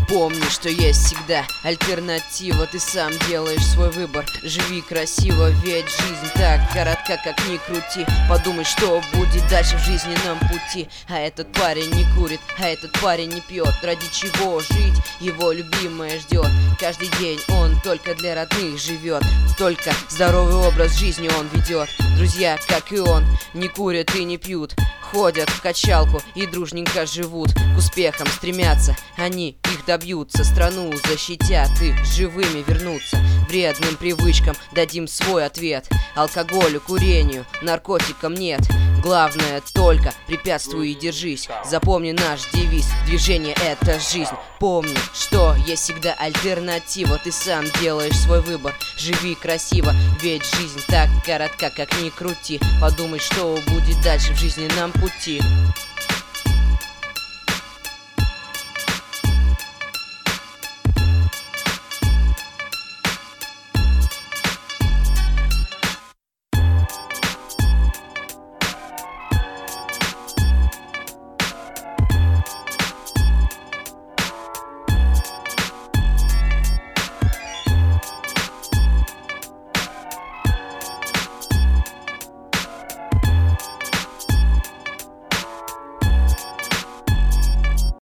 Помни, что есть всегда альтернатива. Ты сам делаешь свой выбор. Живи красиво, ведь жизнь так коротка, как ни крути. Подумай, что будет дальше в жизненном пути. А этот парень не курит, а этот парень не пьет. Ради чего жить его любимая ждет. Каждый день он только для родных живет. Только здоровый образ жизни он ведет. Друзья, как и он, не курят и не пьют. Ходят в качалку и дружненько живут. К успехам стремятся, они их добьются. Страну защитят и живыми вернутся. Вредным привычкам дадим свой ответ. Алкоголю, курению, наркотикам нет. Главное только препятствуй и держись. Запомни наш девиз: движение — это жизнь. Помни, что есть всегда альтернатива. Ты сам делаешь свой выбор. Живи красиво, ведь жизнь так коротка, как ни крути. Подумай, что будет дальше в жизненном пути.